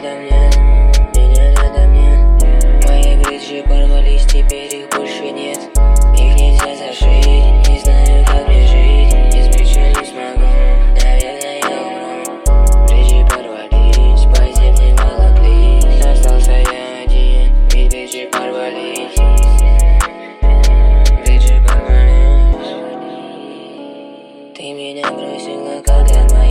надо мне, меня надо мне. Мои бриджи порвались, теперь их больше нет. Их нельзя зашить, не знаю, как мне жить. Без бриджа не смогу, наверное, я умру. Бриджи порвались, по земле волоклись. Остался я один, ведь бриджи порвались. Бриджи порвались. Ты меня бросила, когда моя